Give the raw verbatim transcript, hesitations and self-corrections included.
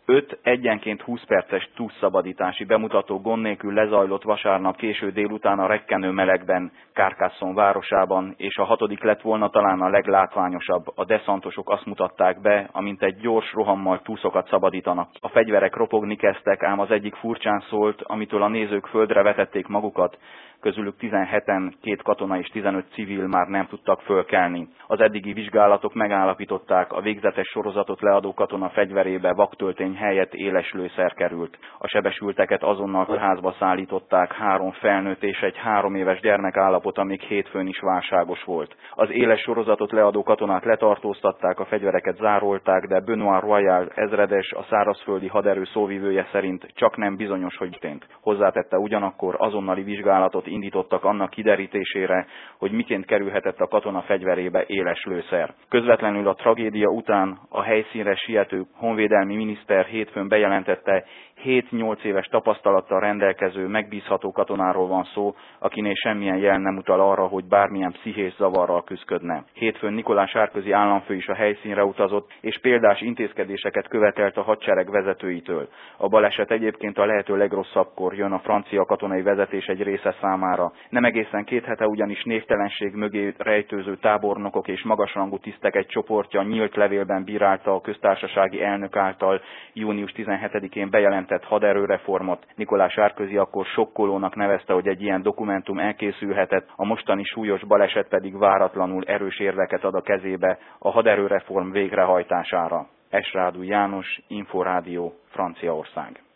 Öt egyenként húsz perces túlszabadítási bemutató gond nélkül lezajlott vasárnap késő délután a rekkenő melegben, Carcassonne városában, és a hatodik lett volna talán a leglátványosabb. A deszantosok azt mutatták be, amint egy gyors rohammal túszokat szabadítanak. A fegyverek ropogni kezdtek, ám az egyik furcsán szólt, amitől a nézők földre vetették magukat, közülük tizenheten, két katona és tizenöt civil már nem tudtak fölkelni. Az eddigi vizsgálatok megállapították, a végzetes sorozatot leadó katona fegyverébe vaktöltény helyett éles lőszer került. A sebesülteket azonnal kórházba szállították, három felnőtt és egy három éves gyermek állapota még hétfőn is válságos volt. Az éles sorozatot leadó katonát letartóztatták, a fegyvereket zárolták, de Benoît Royal ezredes, a szárazföldi haderő szóvivője szerint csak nem bizonyos, hogy történt. Hozzátette ugyanakkor, azonnali vizsgálatot indítottak annak kiderítésére, hogy miként kerülhetett a katona fegyverébe éles lőszer. Közvetlenül a tragédia után a helyszínre siető honvédelmi miniszter hétfőn bejelentette, hét-nyolc éves tapasztalattal rendelkező, megbízható katonáról van szó, akinél semmilyen jel nem utal arra, hogy bármilyen pszichés zavarral küszködne. Hétfőn Nicolas Sarkozy államfő is a helyszínre utazott, és példás intézkedéseket követelt a hadsereg vezetőitől. A baleset egyébként a lehető legrosszabbkor jön a francia katonai vezetés egy része számára. Nem egészen két hete ugyanis névtelenség mögé rejtőző tábornokok és magasrangú tisztek egy csoportja nyílt levélben bírálta a köztársasági elnök által június tizenhetedikén bejelentett haderőreformot. Nicolas Sarkozy akkor sokkolónak nevezte, hogy egy ilyen dokumentum elkészülhetett, a mostani súlyos baleset pedig váratlanul erős érveket ad a kezébe a haderőreform végrehajtására. Esrádú János, Inforádió, Franciaország.